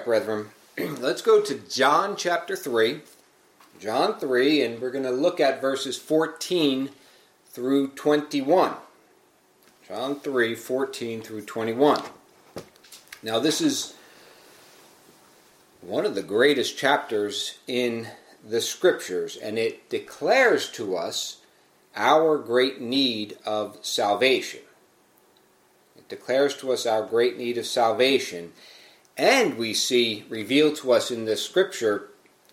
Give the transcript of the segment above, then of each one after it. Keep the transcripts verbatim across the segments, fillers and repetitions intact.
brethren, let's go to John chapter three. John three, and we're going to look at verses fourteen through twenty-one. John three, fourteen through twenty-one. Now, this is one of the greatest chapters in the Scriptures, and it declares to us our great need of salvation. It declares to us our great need of salvation, and we see revealed to us in this Scripture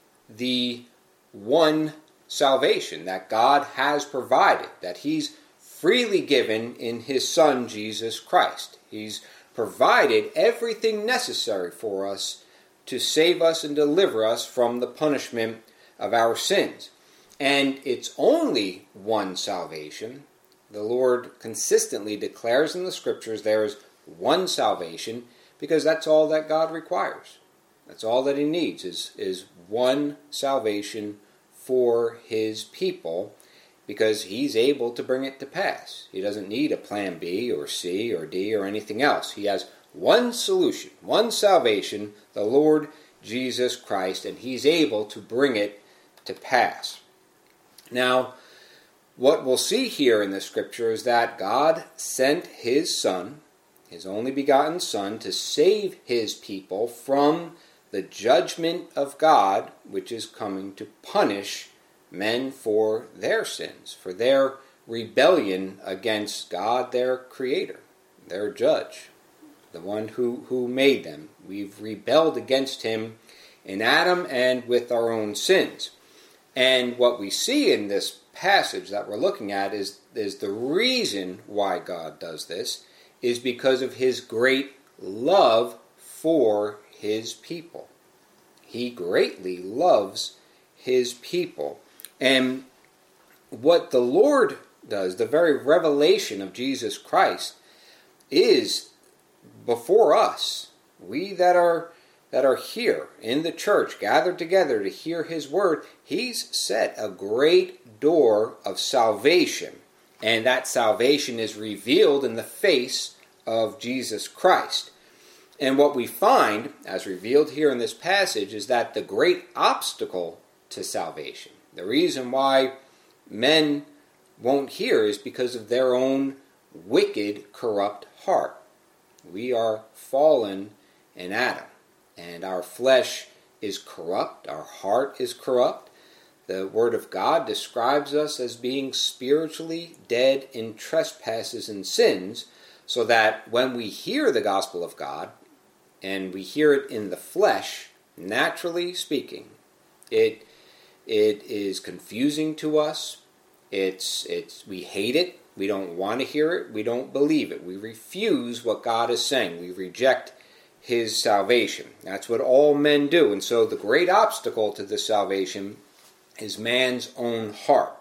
the one salvation that God has provided, that He's freely given in His Son, Jesus Christ. He's provided everything necessary for us to save us and deliver us from the punishment of our sins. And it's only one salvation. The Lord consistently declares in the Scriptures there is one salvation, because that's all that God requires. That's all that He needs is, is one salvation for His people, because He's able to bring it to pass. He doesn't need a plan B or C or D or anything else. He has one solution, one salvation, the Lord Jesus Christ, and He's able to bring it to pass. Now, what we'll see here in the Scripture is that God sent His Son, His only begotten Son, to save His people from the judgment of God, which is coming to punish men for their sins, for their rebellion against God, their Creator, their Judge, the one who, who made them. We've rebelled against Him in Adam and with our own sins. And what we see in this passage that we're looking at is, is the reason why God does this is because of His great love for His people. He greatly loves His people. And what the Lord does, the very revelation of Jesus Christ, is before us. We that are that are here in the church, gathered together to hear His word, He's set a great door of salvation. And that salvation is revealed in the face of Jesus Christ. And what we find, as revealed here in this passage, is that the great obstacle to salvation, the reason why men won't hear, is because of their own wicked, corrupt heart. We are fallen in Adam, and our flesh is corrupt, our heart is corrupt. The Word of God describes us as being spiritually dead in trespasses and sins, so that when we hear the gospel of God, and we hear it in the flesh, naturally speaking, it it is confusing to us. It's it's we hate it. We don't want to hear it. We don't believe it. We refuse what God is saying. We reject His salvation. That's what all men do. And so the great obstacle to this salvation is man's own heart.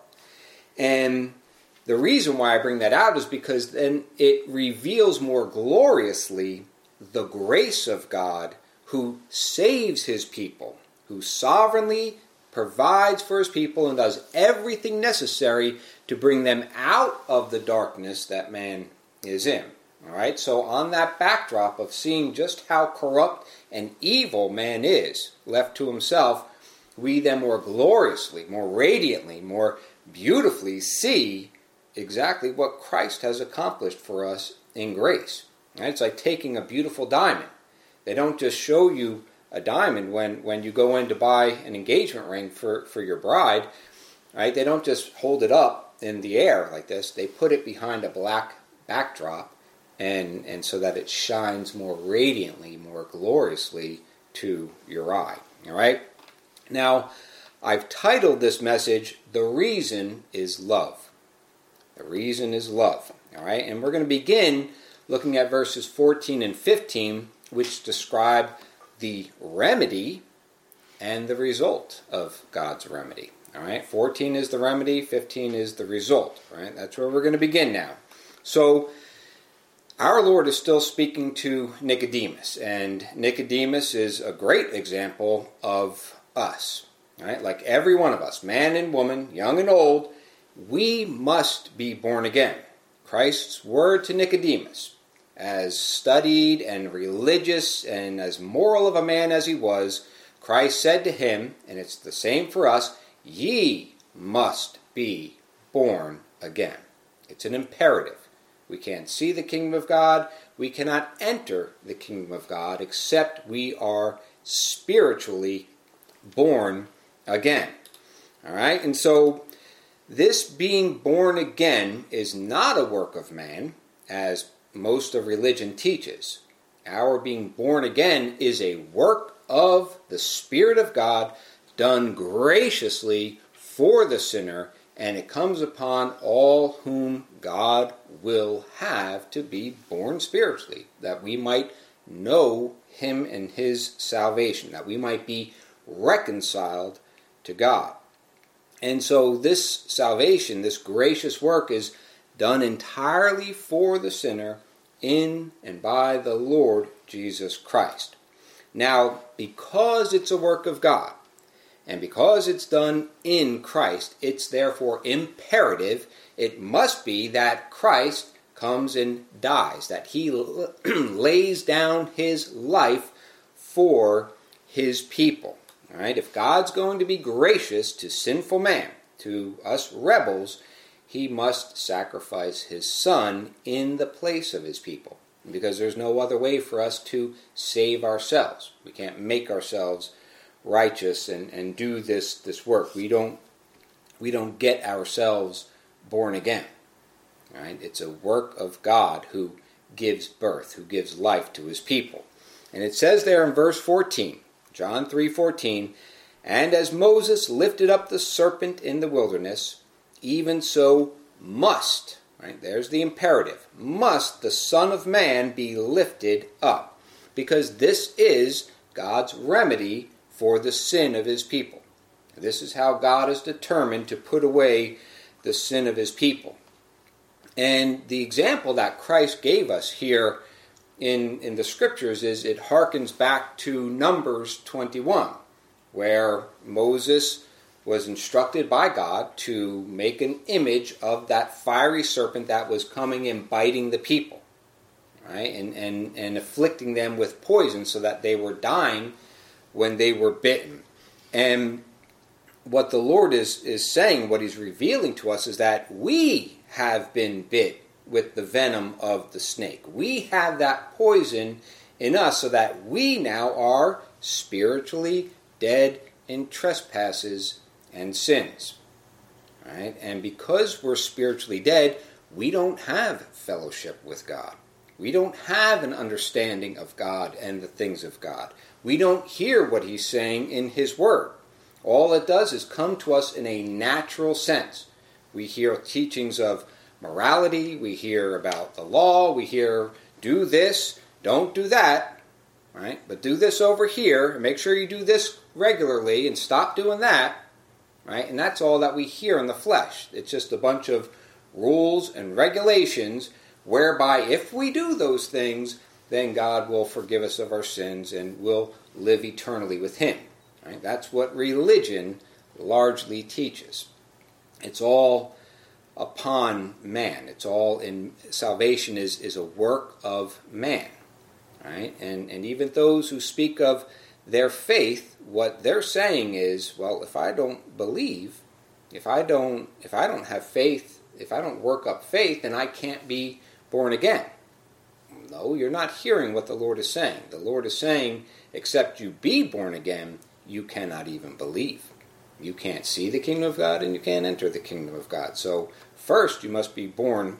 And the reason why I bring that out is because then it reveals more gloriously the grace of God, who saves His people, who sovereignly provides for His people and does everything necessary to bring them out of the darkness that man is in. All right, so on that backdrop of seeing just how corrupt and evil man is, left to himself, we then more gloriously, more radiantly, more beautifully see exactly what Christ has accomplished for us in grace. Right? It's like taking a beautiful diamond. They don't just show you a diamond when, when you go in to buy an engagement ring for, for your bride. Right? They don't just hold it up in the air like this. They put it behind a black backdrop, and, and so that it shines more radiantly, more gloriously to your eye. All right? Now, I've titled this message, The Reason is Love. The reason is love. All right? And we're going to begin looking at verses fourteen and fifteen, which describe the remedy and the result of God's remedy. All right? fourteen is the remedy, fifteen is the result. All right? That's where we're going to begin now. So, our Lord is still speaking to Nicodemus, and Nicodemus is a great example of us. All right? Like every one of us, man and woman, young and old, we must be born again. Christ's word to Nicodemus, as studied and religious and as moral of a man as he was, Christ said to him, and it's the same for us, ye must be born again. It's an imperative. We can't see the kingdom of God. We cannot enter the kingdom of God except we are spiritually born again. All right? And so this being born again is not a work of man, as most of religion teaches. Our being born again is a work of the Spirit of God done graciously for the sinner, and it comes upon all whom God will have to be born spiritually, that we might know him and his salvation, that we might be reconciled to God. And so this salvation, this gracious work, is done entirely for the sinner in and by the Lord Jesus Christ. Now, because it's a work of God, and because it's done in Christ, it's therefore imperative, it must be that Christ comes and dies, that he lays down his life for his people. All right? If God's going to be gracious to sinful man, to us rebels, he must sacrifice his Son in the place of his people, because there's no other way for us to save ourselves. We can't make ourselves righteous and, and do this, this work. We don't we don't get ourselves born again. Right? It's a work of God who gives birth, who gives life to his people. And it says there in verse fourteen, John three fourteen, and as Moses lifted up the serpent in the wilderness, even so must, right? There's the imperative, must the Son of Man be lifted up, because this is God's remedy for the sin of his people. This is how God is determined to put away the sin of his people. And the example that Christ gave us here in, in the scriptures is it harkens back to Numbers twenty-one, where Moses was instructed by God to make an image of that fiery serpent that was coming and biting the people, right? And, and, and afflicting them with poison so that they were dying when they were bitten. And what the Lord is, is saying, what he's revealing to us, is that we have been bit with the venom of the snake. We have that poison in us so that we now are spiritually dead in trespasses and sins. Right? And because we're spiritually dead, we don't have fellowship with God. We don't have an understanding of God and the things of God. We don't hear what he's saying in his word. All it does is come to us in a natural sense. We hear teachings of morality, we hear about the law, we hear do this, don't do that, right? But do this over here, and make sure you do this regularly, and stop doing that, right? And that's all that we hear in the flesh. It's just a bunch of rules and regulations whereby if we do those things, then God will forgive us of our sins and we'll live eternally with him. Right? That's what religion largely teaches. It's all upon man. It's all in salvation is, is a work of man. Right? And and even those who speak of their faith, what they're saying is, well, if I don't believe, if I don't if I don't have faith, if I don't work up faith, then I can't be born again. No, you're not hearing what the Lord is saying. The Lord is saying, except you be born again, you cannot even believe. You can't see the kingdom of God and you can't enter the kingdom of God. So first you must be born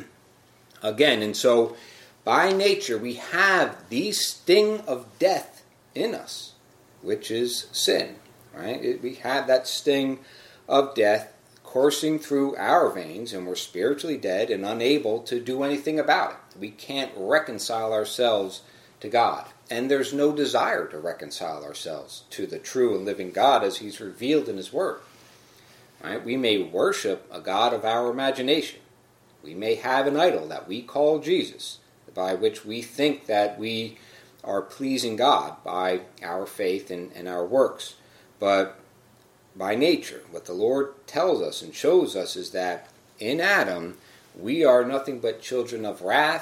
again. And so by nature we have the sting of death in us, which is sin. Right? It, we have that sting of death coursing through our veins, and we're spiritually dead and unable to do anything about it. We can't reconcile ourselves to God. And there's no desire to reconcile ourselves to the true and living God as he's revealed in his word. Right? We may worship a God of our imagination. We may have an idol that we call Jesus, by which we think that we are pleasing God by our faith and, and our works. But by nature, what the Lord tells us and shows us is that in Adam, we are nothing but children of wrath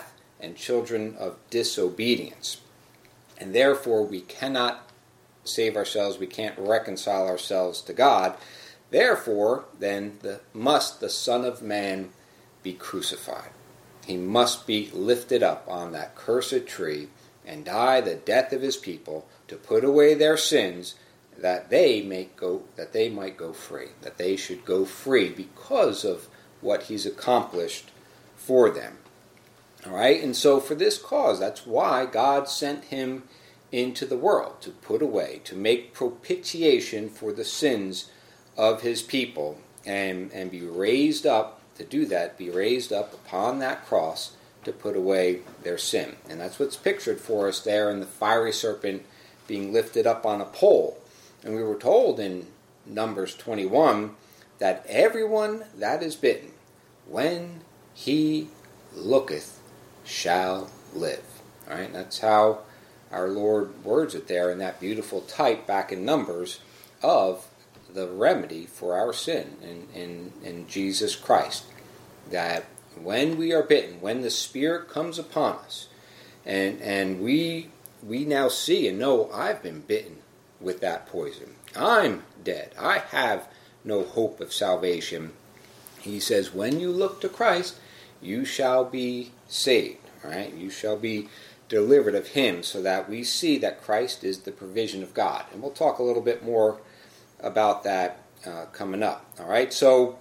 and children of disobedience. And therefore we cannot save ourselves, we can't reconcile ourselves to God. Therefore, then, the, must the Son of Man be crucified. He must be lifted up on that cursed tree and die the death of his people to put away their sins, that they may go, that they might go free, that they should go free because of what he's accomplished for them. All right, and so for this cause, that's why God sent him into the world, to put away, to make propitiation for the sins of his people, and, and be raised up, to do that, be raised up upon that cross to put away their sin. And that's what's pictured for us there in the fiery serpent being lifted up on a pole. And we were told in Numbers twenty-one that everyone that is bitten, when he looketh, shall live. All right, that's how our Lord words it there in that beautiful type back in Numbers of the remedy for our sin in, in, in Jesus Christ. That when we are bitten, when the Spirit comes upon us, and and we we now see and know, I've been bitten with that poison. I'm dead. I have no hope of salvation. He says, when you look to Christ, you shall be saved. All right? You shall be delivered of him, so that we see that Christ is the provision of God. And we'll talk a little bit more about that uh, coming up. All right, so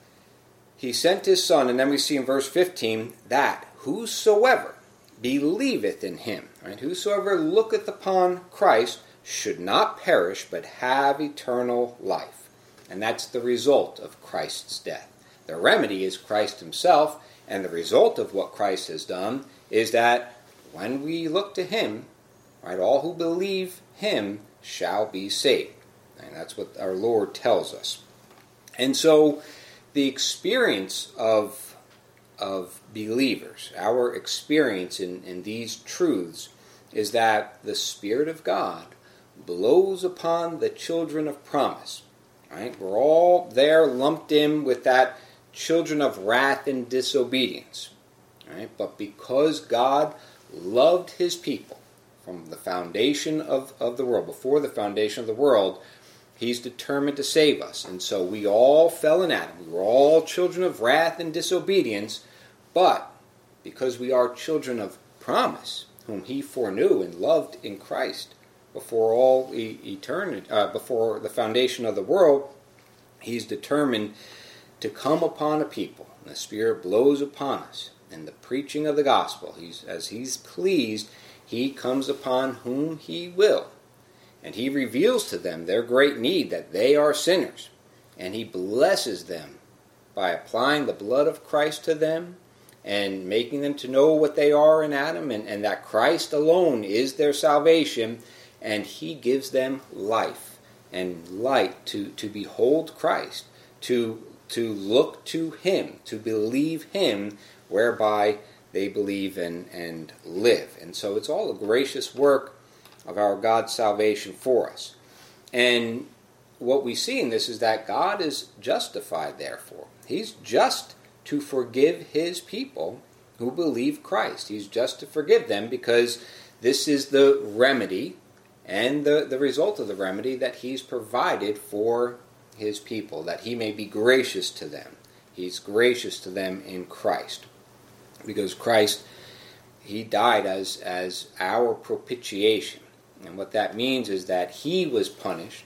he sent his Son, and then we see in verse fifteen that whosoever believeth in him, right, whosoever looketh upon Christ, should not perish, but have eternal life. And that's the result of Christ's death. The remedy is Christ himself, and the result of what Christ has done is that when we look to him, right, all who believe him shall be saved. And that's what our Lord tells us. And so the experience of, of believers, our experience in, in these truths, is that the Spirit of God blows upon the children of promise. Right? We're all there lumped in with that children of wrath and disobedience. Right? But because God loved his people from the foundation of, of the world, before the foundation of the world, he's determined to save us. And so we all fell in Adam. We were all children of wrath and disobedience. But because we are children of promise, whom he foreknew and loved in Christ before all e- eternity, uh, before the foundation of the world, he's determined to come upon a people. And the Spirit blows upon us. And the preaching of the gospel, he's, as he's pleased, he comes upon whom he will. And he reveals to them their great need, that they are sinners. And he blesses them by applying the blood of Christ to them and making them to know what they are in Adam, and, and that Christ alone is their salvation. And he gives them life and light to, to behold Christ, to, to look to him, to believe him, whereby they believe and, and live. And so it's all a gracious work of our God's salvation for us. And what we see in this is that God is justified, therefore. He's just to forgive his people who believe Christ. He's just to forgive them because this is the remedy and the, the result of the remedy that he's provided for his people, that he may be gracious to them. He's gracious to them in Christ. Because Christ, he died as, as our propitiation. And what that means is that he was punished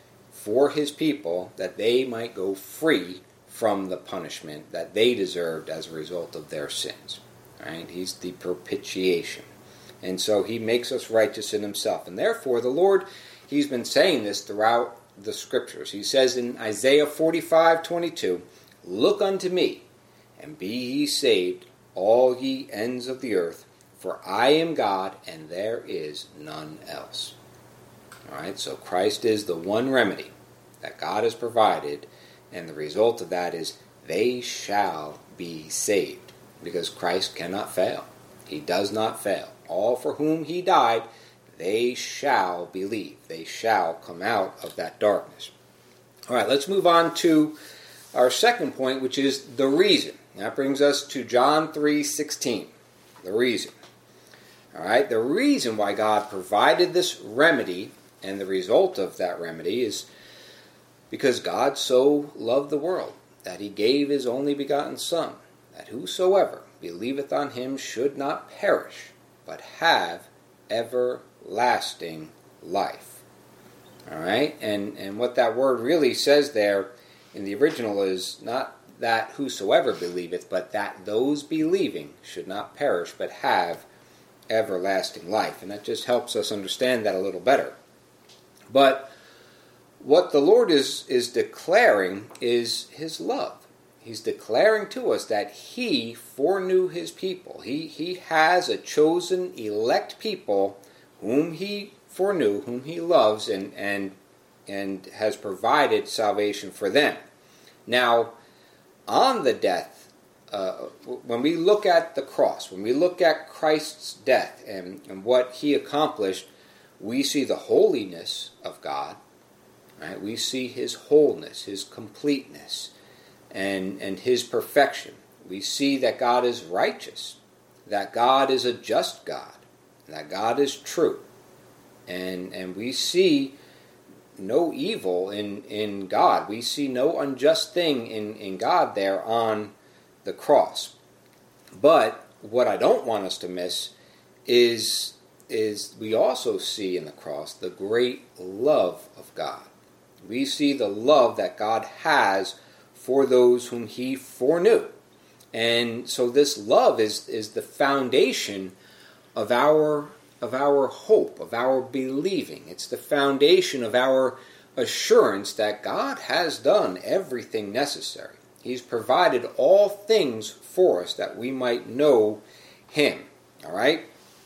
for his people, that they might go free from the punishment that they deserved as a result of their sins. Right? He's the propitiation. And so he makes us righteous in himself. And therefore the Lord, he's been saying this throughout the Scriptures. He says in Isaiah forty-five twenty-two, "Look unto me, and be ye saved, all ye ends of the earth, for I am God, and there is none else." All right, so Christ is the one remedy that God has provided, and the result of that is they shall be saved, because Christ cannot fail. He does not fail. All for whom he died, they shall believe. They shall come out of that darkness. All right, let's move on to our second point, which is the reason. That brings us to John three sixteen. the reason. All right, the reason why God provided this remedy and the result of that remedy is because God so loved the world that he gave his only begotten Son, that whosoever believeth on him should not perish, but have everlasting life. All right, and, and what that word really says there in the original is not that whosoever believeth, but that those believing should not perish, but have everlasting life. And that just helps us understand that a little better. But what the Lord is, is declaring is his love. He's declaring to us that he foreknew his people. He, he has a chosen, elect people whom he foreknew, whom he loves, and, and, and has provided salvation for them. Now, on the death, uh, when we look at the cross, when we look at Christ's death and, and what he accomplished, we see the holiness of God. Right? We see his wholeness, his completeness, and, and his perfection. We see that God is righteous, that God is a just God, that God is true. And, and we see no evil in, in God. We see no unjust thing in, in God there on the cross. But what I don't want us to miss is, is we also see in the cross the great love of God. We see the love that God has for those whom he foreknew. And so this love is, is the foundation of our of our hope, of our believing. It's the foundation of our assurance that God has done everything necessary. He's provided all things for us that we might know him. All right?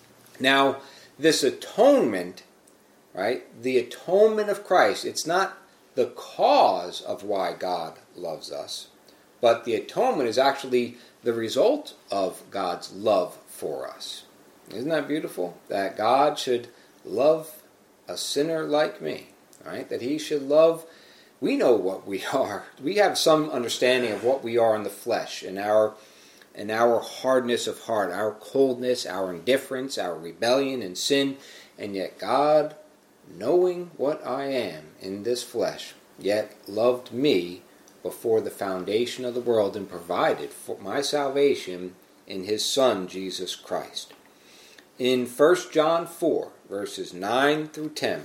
Now, this atonement, right, the atonement of Christ, it's not the cause of why God loves us, but the atonement is actually the result of God's love for us. Isn't that beautiful? That God should love a sinner like me, right? That he should love, we know what we are. We have some understanding of what we are in the flesh, and our and our hardness of heart, our coldness, our indifference, our rebellion and sin, and yet God, knowing what I am in this flesh, yet loved me before the foundation of the world and provided for my salvation in his Son, Jesus Christ. In First John four, verses nine through ten,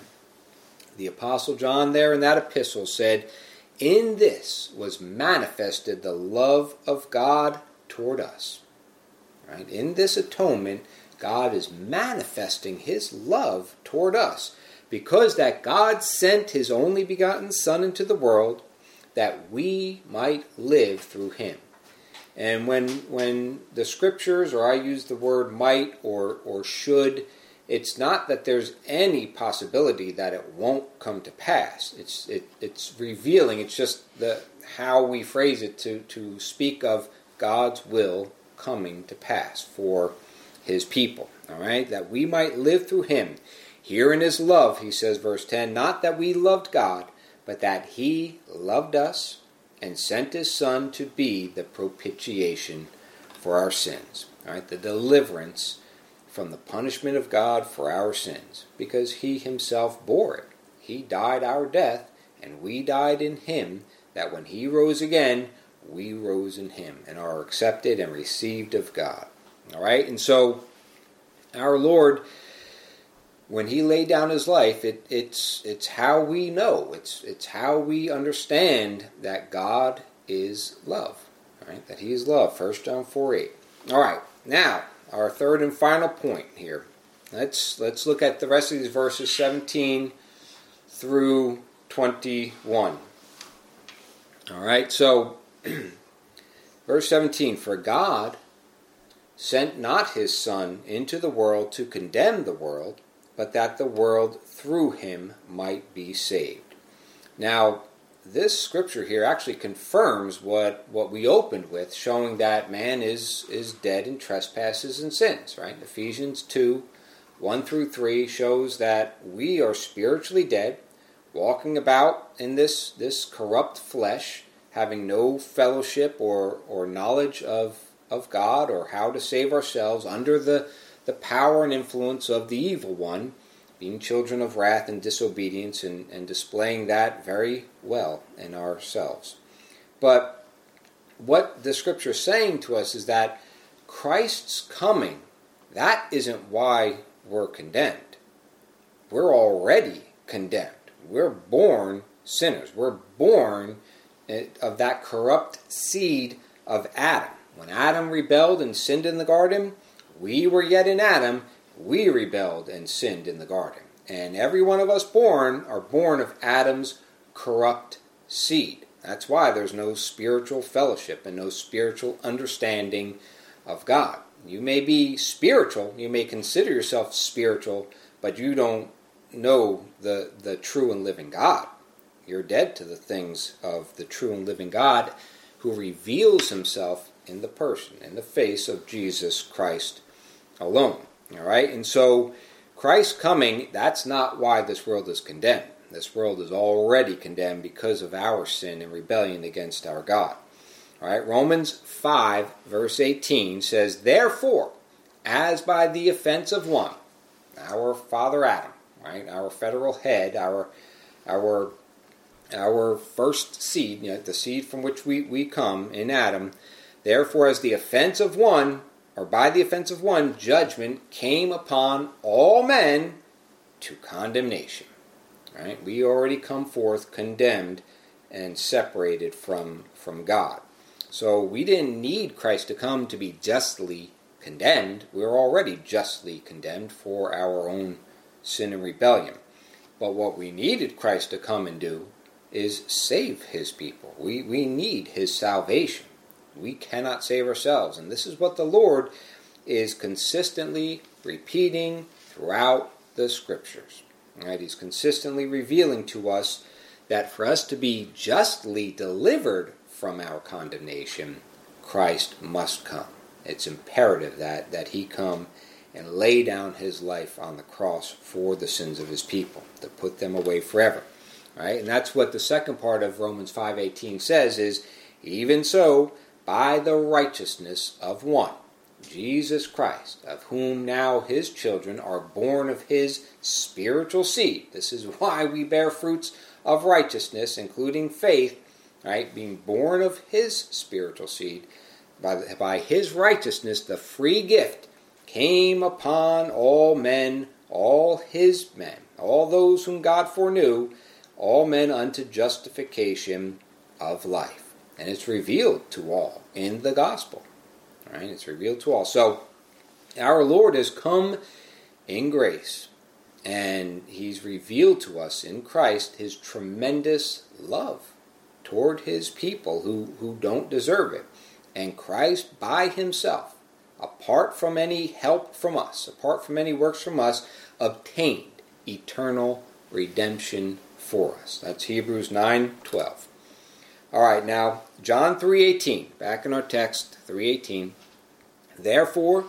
the Apostle John there in that epistle said, "In this was manifested the love of God toward us." Right? In this atonement, God is manifesting his love toward us, because that God sent his only begotten Son into the world that we might live through him. And when when the scriptures, or I use the word might or, or should, it's not that there's any possibility that it won't come to pass. It's it, it's revealing, it's just the how we phrase it to, to speak of God's will coming to pass for his people. All right? That we might live through him. Here in his love, he says, verse ten, not that we loved God, but that he loved us and sent his Son to be the propitiation for our sins. All right, the deliverance from the punishment of God for our sins, because he himself bore it. He died our death, and we died in him, that when he rose again, we rose in him and are accepted and received of God. All right, and so our Lord, when he laid down his life, it, it's it's how we know, it's it's how we understand that God is love, right? That he is love. First John four eight. All right, now our third and final point here. Let's let's look at the rest of these verses seventeen through twenty-one. All right, so verse seventeen, for God sent not his Son into the world to condemn the world, but that the world through him might be saved. Now, this scripture here actually confirms what, what we opened with, showing that man is, is dead in trespasses and sins, right? Ephesians two, one through three shows that we are spiritually dead, walking about in this, this corrupt flesh, having no fellowship or, or knowledge of, of God or how to save ourselves under the, the power and influence of the evil one, being children of wrath and disobedience, and, and displaying that very well in ourselves. But what the Scripture is saying to us is that Christ's coming, that isn't why we're condemned. We're already condemned. We're born sinners. We're born of that corrupt seed of Adam. When Adam rebelled and sinned in the garden, we were yet in Adam. We rebelled and sinned in the garden. And every one of us born are born of Adam's corrupt seed. That's why there's no spiritual fellowship and no spiritual understanding of God. You may be spiritual, you may consider yourself spiritual, but you don't know the, the true and living God. You're dead to the things of the true and living God, who reveals himself in the person, in the face of Jesus Christ alone. All right? And so Christ's coming, that's not why this world is condemned. This world is already condemned because of our sin and rebellion against our God. All right? Romans five, verse eighteen says, "Therefore, as by the offense of one," our father Adam, right? Our federal head, our our our first seed, you know, the seed from which we, we come in Adam, "Therefore, as the offense of one, or by the offense of one, judgment came upon all men to condemnation." Right? We already come forth condemned and separated from, from God. So we didn't need Christ to come to be justly condemned. We were already justly condemned for our own sin and rebellion. But what we needed Christ to come and do is save his people. We, we need his salvation. We cannot save ourselves. And this is what the Lord is consistently repeating throughout the Scriptures. Right? He's consistently revealing to us that for us to be justly delivered from our condemnation, Christ must come. It's imperative that, that he come and lay down his life on the cross for the sins of his people, to put them away forever. Right? And that's what the second part of Romans five eighteen says is, "Even so, by the righteousness of one, Jesus Christ, of whom now his children are born of his spiritual seed." This is why we bear fruits of righteousness, including faith, right? Being born of his spiritual seed. By, the, by his righteousness, the free gift came upon all men, all his men, all those whom God foreknew, all men unto justification of life. And it's revealed to all in the gospel. Right? It's revealed to all. So, our Lord has come in grace, and he's revealed to us in Christ his tremendous love toward his people who, who don't deserve it. And Christ by himself, apart from any help from us, apart from any works from us, obtained eternal redemption for us. That's Hebrews nine twelve. All right, now, John three eighteen, back in our text, three eighteen. "Therefore,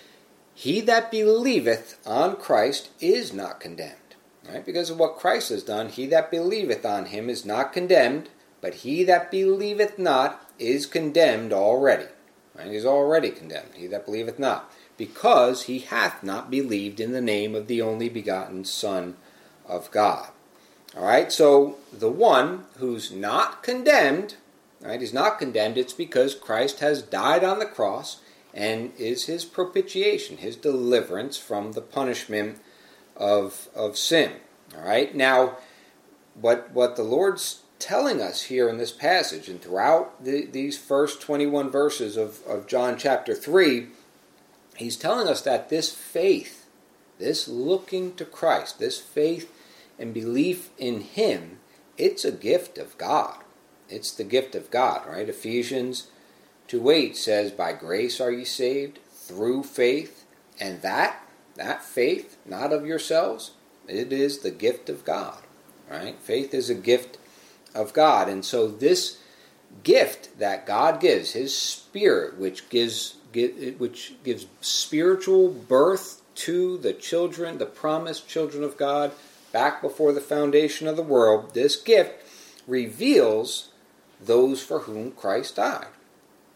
he that believeth on Christ is not condemned." Right? Because of what Christ has done, he that believeth on him is not condemned, but he that believeth not is condemned already. Right? He's already condemned, he that believeth not, because he hath not believed in the name of the only begotten Son of God. All right, so the one who's not condemned, right, is not condemned, it's because Christ has died on the cross and is his propitiation, his deliverance from the punishment of, of sin. All right, now, what, what the Lord's telling us here in this passage and throughout the, these first twenty-one verses of, of John chapter three, he's telling us that this faith, this looking to Christ, this faith and belief in him, it's a gift of God. It's the gift of God, right? Ephesians two eight says, "By grace are ye saved through faith," and that, that faith, not of yourselves, it is the gift of God, right? Faith is a gift of God, and so this gift that God gives, his Spirit, which gives which gives spiritual birth to the children, the promised children of God, back before the foundation of the world, this gift reveals those for whom Christ died.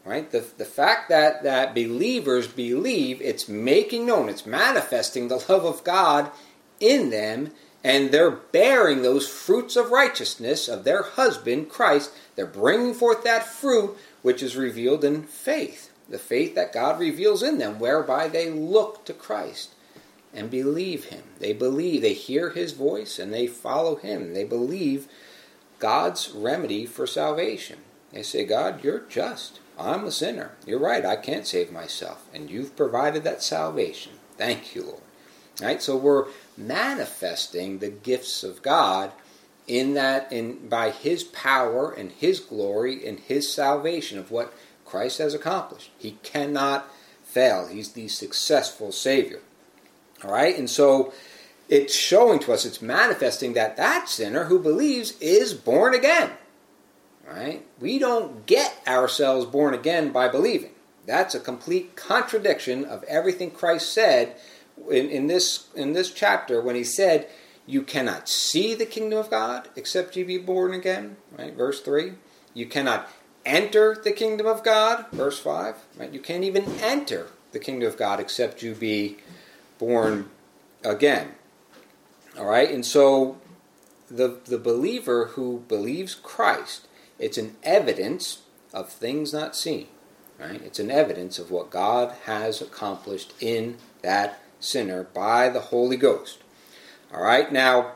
Right? The, the fact that, that believers believe, it's making known, it's manifesting the love of God in them, and they're bearing those fruits of righteousness of their husband, Christ. They're bringing forth that fruit which is revealed in faith. The faith that God reveals in them, whereby they look to Christ and believe him. They believe, they hear his voice, and they follow him. They believe God's remedy for salvation. They say, God, you're just. I'm a sinner. You're right. I can't save myself. And you've provided that salvation. Thank you, Lord. Right? So we're manifesting the gifts of God in that, in by his power and his glory and his salvation of what Christ has accomplished. He cannot fail. He's the successful Savior. All right? And so it's showing to us, it's manifesting that that sinner who believes is born again. Right? We don't get ourselves born again by believing. That's a complete contradiction of everything Christ said in, in this in this chapter when he said, you cannot see the kingdom of God except you be born again. Right? Verse three. You cannot enter the kingdom of God. Verse five. Right? You can't even enter the kingdom of God except you be born again. All right? And so the the believer who believes Christ, it's an evidence of things not seen, right? It's an evidence of what God has accomplished in that sinner by the Holy Ghost. All right, now,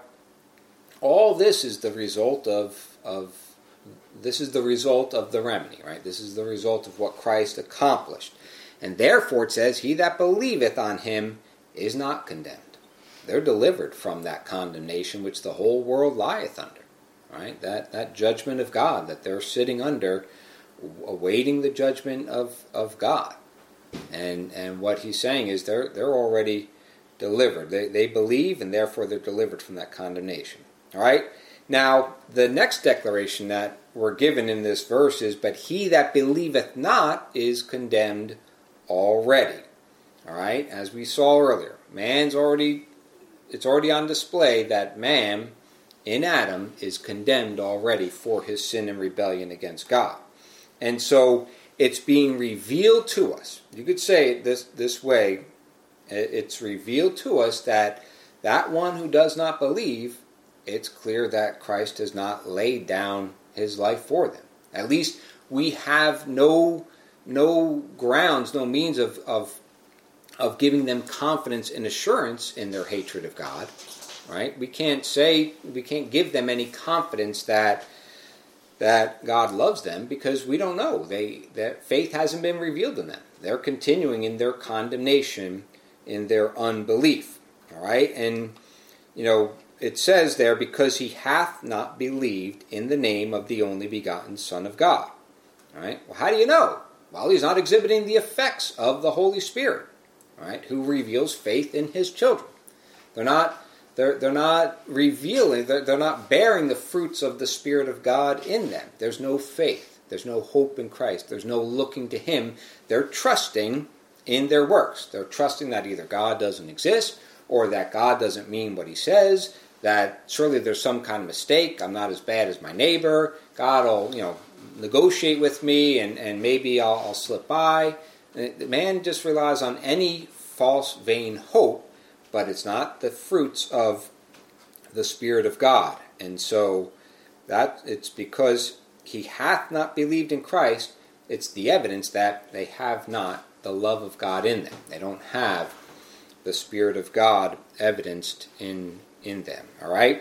all this is the result of, of this is the result of the remedy, right? This is the result of what Christ accomplished. And therefore it says, he that believeth on him is not condemned. They're delivered from that condemnation which the whole world lieth under. Right? That that judgment of God that they're sitting under, awaiting the judgment of, of God. And and what he's saying is they're they're already delivered. They they believe, and therefore they're delivered from that condemnation. All right? Now, the next declaration that we're given in this verse is, but he that believeth not is condemned already. All right? As we saw earlier, man's already it's already on display that man in Adam is condemned already for his sin and rebellion against God. And so it's being revealed to us. You could say it this, this way. It's revealed to us that that one who does not believe, it's clear that Christ has not laid down his life for them. At least we have no, no grounds, no means of, of, of giving them confidence and assurance in their hatred of God. Right? We can't say, we can't give them any confidence that that God loves them because we don't know. They that faith hasn't been revealed in them. They're continuing in their condemnation, in their unbelief. All right? And, you know, it says there, because he hath not believed in the name of the only begotten Son of God. All right? Well, how do you know? Well, he's not exhibiting the effects of the Holy Spirit, right? Who reveals faith in his children. They're not They're, they're not revealing, they're, they're not bearing the fruits of the Spirit of God in them. There's no faith. There's no hope in Christ. There's no looking to him. They're trusting in their works. They're trusting that either God doesn't exist or that God doesn't mean what he says, that surely there's some kind of mistake. I'm not as bad as my neighbor. God will, you know, negotiate with me and, and maybe I'll, I'll slip by. The man just relies on any false, vain hope, but it's not the fruits of the Spirit of God. And so that it's because he hath not believed in Christ, it's the evidence that they have not the love of God in them. They don't have the Spirit of God evidenced in, in them. All right?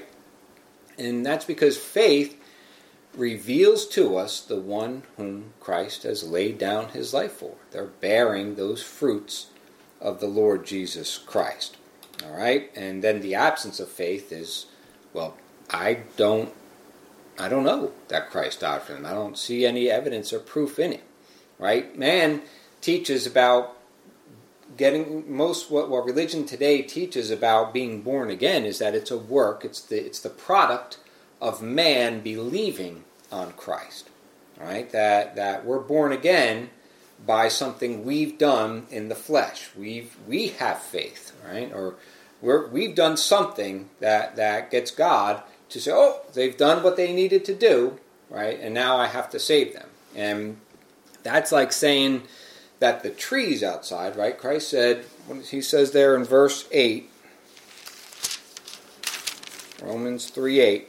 And that's because faith reveals to us the one whom Christ has laid down his life for. They're bearing those fruits of the Lord Jesus Christ. All right? And then the absence of faith is, well, I don't I don't know that Christ died for them. I don't see any evidence or proof in it. Right? Man teaches about getting most what, what religion today teaches about being born again is that it's a work, it's the it's the product of man believing on Christ. All right? That that we're born again by something we've done in the flesh. We've we have faith, right? Or we're, we've done something that, that gets God to say, oh, they've done what they needed to do, right? And now I have to save them. And That's like saying that the trees outside, right? Christ said, he says there in verse eight, Romans three eight,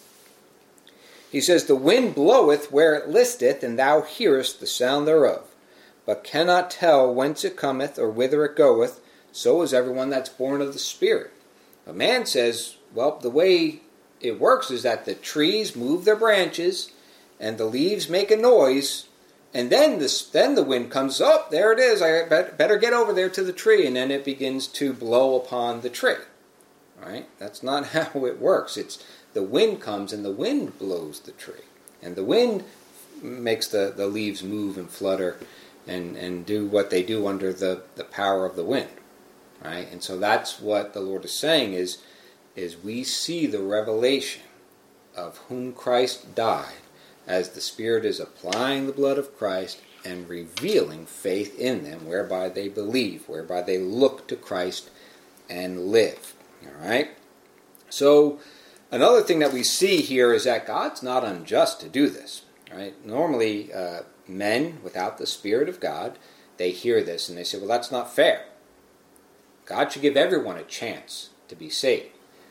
he says, the wind bloweth where it listeth, and thou hearest the sound thereof, but cannot tell whence it cometh or whither it goeth. So is everyone that's born of the Spirit. A man says, well, the way it works is that the trees move their branches, and the leaves make a noise, and then the, then the wind comes up. Oh, there it is. I better get over there to the tree, and then it begins to blow upon the tree. Right? That's not how it works. It's the wind comes and the wind blows the tree. And the wind makes the, the leaves move and flutter and, and do what they do under the, the power of the wind. Right? And so that's what the Lord is saying is, is we see the revelation of whom Christ died as the Spirit is applying the blood of Christ and revealing faith in them, whereby they believe, whereby they look to Christ and live. All right? So, another thing that we see here is that God's not unjust to do this. Right? Normally, uh, men without the Spirit of God, they hear this and they say, well, that's not fair. God should give everyone a chance to be saved.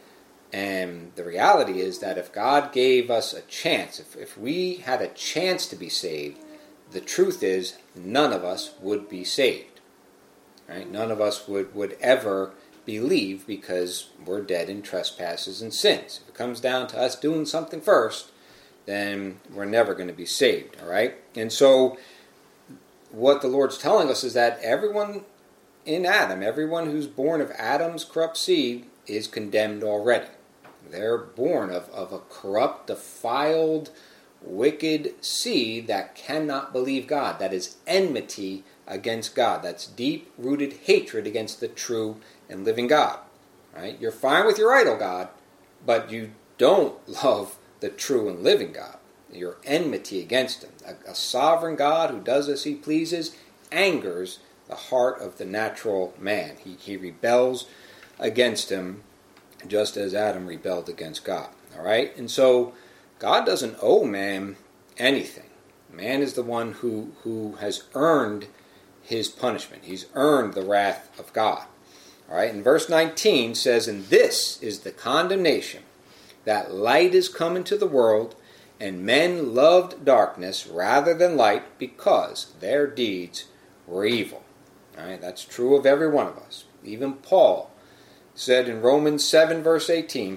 And the reality is that if God gave us a chance, if, if we had a chance to be saved, the truth is none of us would be saved. Right? None of us would, would ever believe because we're dead in trespasses and sins. If it comes down to us doing something first, then we're never going to be saved. All right? And so what the Lord's telling us is that everyone in Adam, everyone who's born of Adam's corrupt seed is condemned already. They're born of, of a corrupt, defiled, wicked seed that cannot believe God. That is enmity against God. That's deep-rooted hatred against the true and living God. Right? You're fine with your idol God, but you don't love the true and living God. You're enmity against him. A, a sovereign God who does as he pleases angers the heart of the natural man. He, he rebels against him just as Adam rebelled against God. All right? And so God doesn't owe man anything. Man is the one who, who has earned his punishment. He's earned the wrath of God. All right? And verse nineteen says, and this is the condemnation, that light is come into the world, and men loved darkness rather than light, because their deeds were evil. All right? That's true of every one of us. Even Paul said in Romans seven, verse eighteen,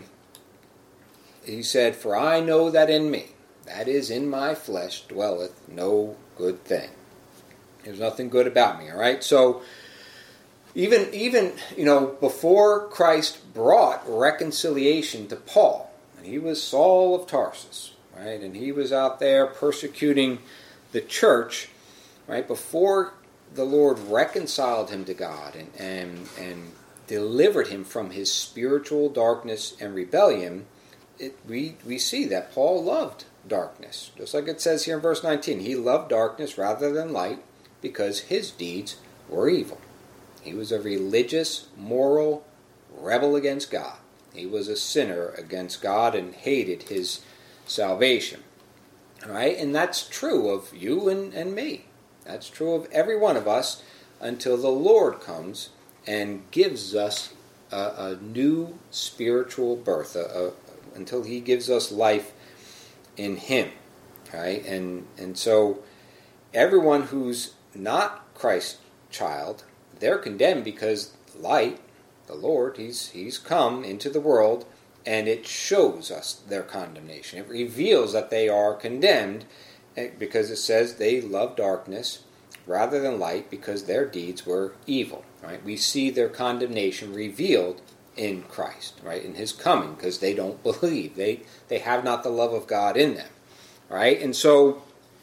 he said, for I know that in me, that is in my flesh, dwelleth no good thing. There's nothing good about me, all right? So, even, even you know, before Christ brought reconciliation to Paul, and he was Saul of Tarsus, right? And he was out there persecuting the church, right? Before the Lord reconciled him to God and and, and delivered him from his spiritual darkness and rebellion, it, we, we see that Paul loved darkness. Just like it says here in verse nineteen, he loved darkness rather than light because his deeds were evil. He was a religious, moral rebel against God. He was a sinner against God and hated his salvation. All right? And that's true of you and, and me. That's true of every one of us until the Lord comes and gives us a, a new spiritual birth, a, a, until he gives us life in him. Right? And and so everyone who's not Christ's child, they're condemned because light, the Lord, he's he's come into the world, and it shows us their condemnation. It reveals that they are condemned because it says they love darkness rather than light because their deeds were evil. Right? We see their condemnation revealed in Christ, right? In his coming, because they don't believe. They they have not the love of God in them. Right? And so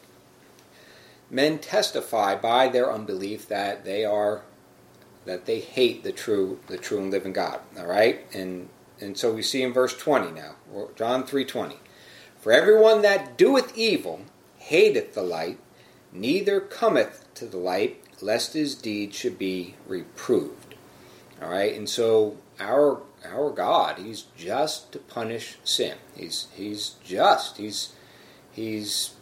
men testify by their unbelief that they are that they hate the true the true and living God. All right? And and so we see in verse twenty now, John three twenty. For everyone that doeth evil hateth the light, neither cometh to the light, lest his deed should be reproved. All right, and so our our God, he's just to punish sin. He's he's just. He's he's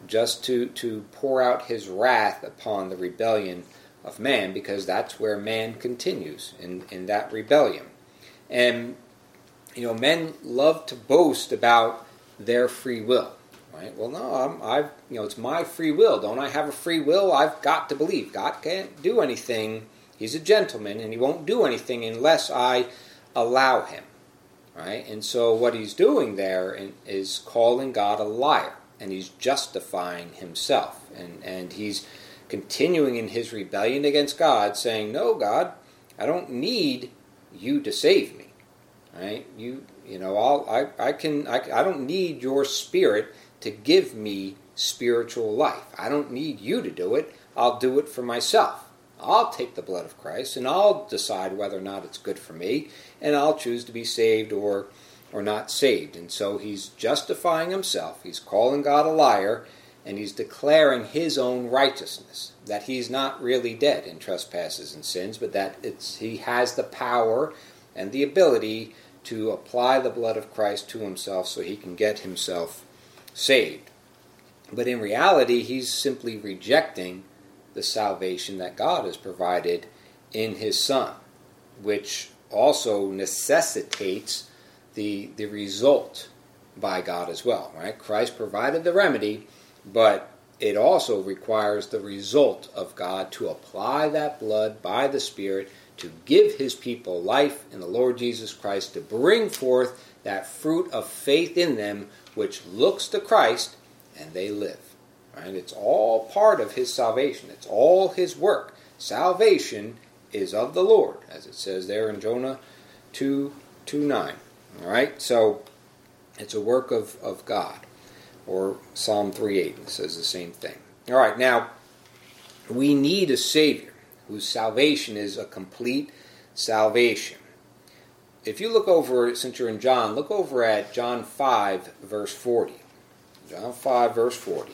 just to, to pour out his wrath upon the rebellion of man, because that's where man continues, in, in that rebellion. And, you know, men love to boast about their free will. Right? Well, no, I'm, I've, you know, it's my free will. Don't I have a free will? I've got to believe. God can't do anything. He's a gentleman, and he won't do anything unless I allow him. Right? And so what he's doing there is calling God a liar, and he's justifying himself. And, and he's continuing in his rebellion against God, saying, no, God, I don't need you to save me. Right? You, you know, I'll, I, I can, I, I don't need your spirit to give me spiritual life. I don't need you to do it. I'll do it for myself. I'll take the blood of Christ, and I'll decide whether or not it's good for me, and I'll choose to be saved or or not saved. And so he's justifying himself. He's calling God a liar, and he's declaring his own righteousness, that he's not really dead in trespasses and sins, but that it's he has the power and the ability to apply the blood of Christ to himself so he can get himself saved. But in reality, he's simply rejecting the salvation that God has provided in his Son, which also necessitates the the result by God as well. Right? Christ provided the remedy, but it also requires the result of God to apply that blood by the Spirit to give his people life in the Lord Jesus Christ, to bring forth that fruit of faith in them, which looks to Christ, and they live. Right? It's all part of his salvation. It's all his work. Salvation is of the Lord, as it says there in Jonah two, two nine. All right? So it's a work of, of God. Or Psalm three eight says the same thing. All right, now, we need a Savior whose salvation is a complete salvation. If you look over, since you're in John, look over at John five, verse forty. John five, verse forty.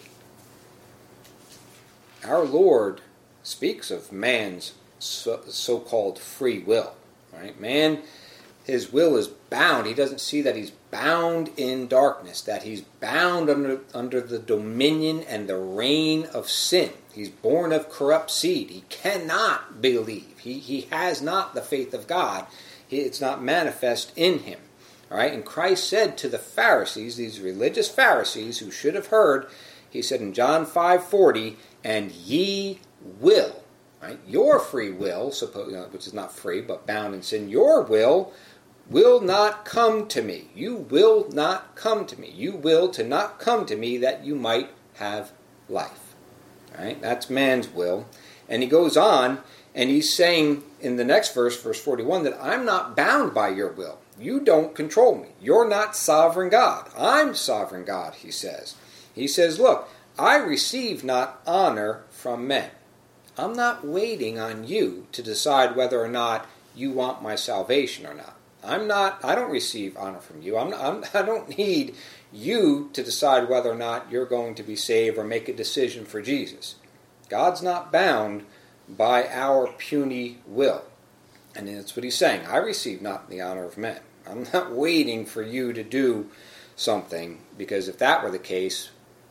Our Lord speaks of man's so, so-called free will. Right? Man, his will is bound. He doesn't see that he's bound in darkness, that he's bound under, under the dominion and the reign of sin. He's born of corrupt seed. He cannot believe. He, he has not the faith of God. He, it's not manifest in him. All right? And Christ said to the Pharisees, these religious Pharisees who should have heard, he said in John five forty, and ye will, right? Your free will, suppose, you know, which is not free, but bound in sin, your will will not come to me. You will not come to me. You will to not come to me that you might have life. All right? That's man's will. And he goes on, and he's saying in the next verse, verse forty-one, that I'm not bound by your will. You don't control me. You're not sovereign God. I'm sovereign God, he says. He says, look, I receive not honor from men. I'm not waiting on you to decide whether or not you want my salvation or not. I'm not, I don't receive honor from you. I'm, not, I'm I don't need you to decide whether or not you're going to be saved or make a decision for Jesus. God's not bound by our puny will. And that's what he's saying. I receive not the honor of men. I'm not waiting for you to do something, because if that were the case,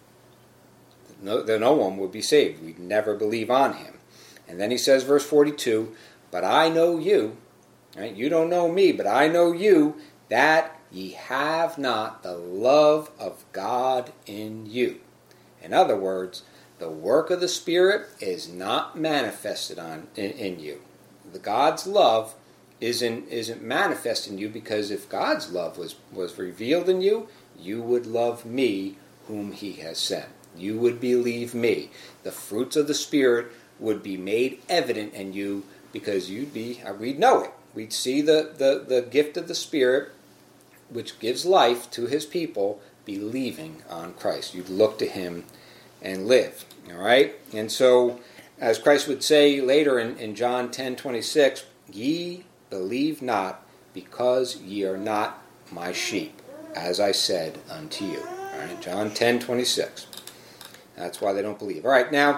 no, then no one would be saved. We'd never believe on him. And then he says, verse forty-two, but I know you, right? You don't know me, but I know you, that ye have not the love of God in you. In other words, the work of the Spirit is not manifested on in, in you. The God's love isn't isn't manifest in you, because if God's love was, was revealed in you, you would love me whom he has sent. You would believe me. The fruits of the Spirit would be made evident in you, because you'd be, we'd know it. We'd see the, the, the gift of the Spirit, which gives life to his people, believing on Christ. You'd look to him and live. All right? And so, as Christ would say later in, in John ten twenty-six, ye believe not, because ye are not my sheep, as I said unto you. All right? John ten twenty-six. That's why they don't believe. All right, now,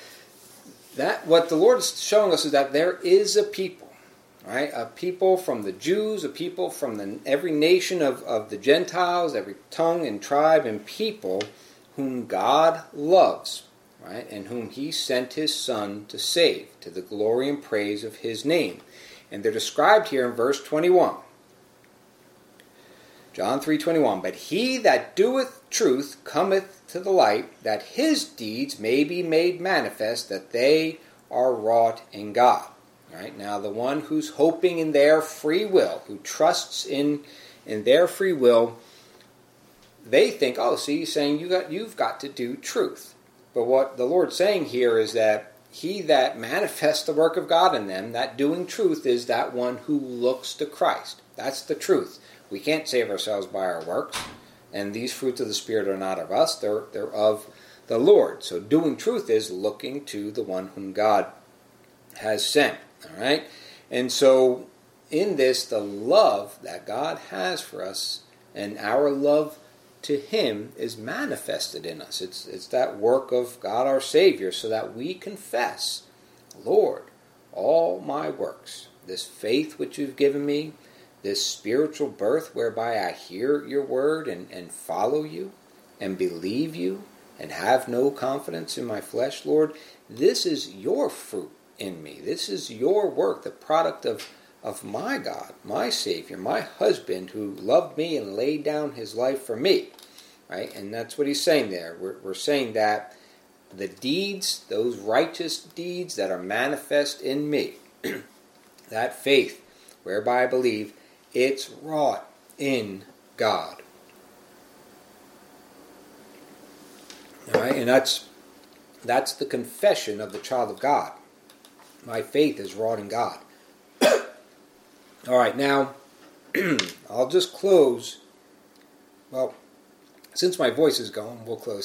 that what the Lord is showing us is that there is a people, right? A people from the Jews, a people from the, every nation of, of the Gentiles, every tongue and tribe and people, whom God loves, right, and whom he sent his Son to save, to the glory and praise of his name. And they're described here in verse twenty-one. John three twenty-one, but he that doeth truth cometh to the light, that his deeds may be made manifest, that they are wrought in God. Right? Now the one who's hoping in their free will, who trusts in, in their free will, they think, oh, see, he's saying you got, you've got to do truth. But what the Lord's saying here is that he that manifests the work of God in them, that doing truth, is that one who looks to Christ. That's the truth. We can't save ourselves by our works, and these fruits of the Spirit are not of us, they're, they're of the Lord. So doing truth is looking to the one whom God has sent. All right? And so in this, the love that God has for us and our love to him is manifested in us. It's, it's that work of God our Savior, so that we confess, Lord, all my works, this faith which you've given me, this spiritual birth whereby I hear your word and, and follow you and believe you and have no confidence in my flesh, Lord, this is your fruit in me. This is your work, the product of, of my God, my Savior, my husband who loved me and laid down his life for me. Right? And that's what he's saying there. We're, we're saying that the deeds, those righteous deeds that are manifest in me, that faith whereby I believe, it's wrought in God. All right? And that's that's the confession of the child of God. My faith is wrought in God. All right, now, I'll just close. Well, since my voice is gone, we'll close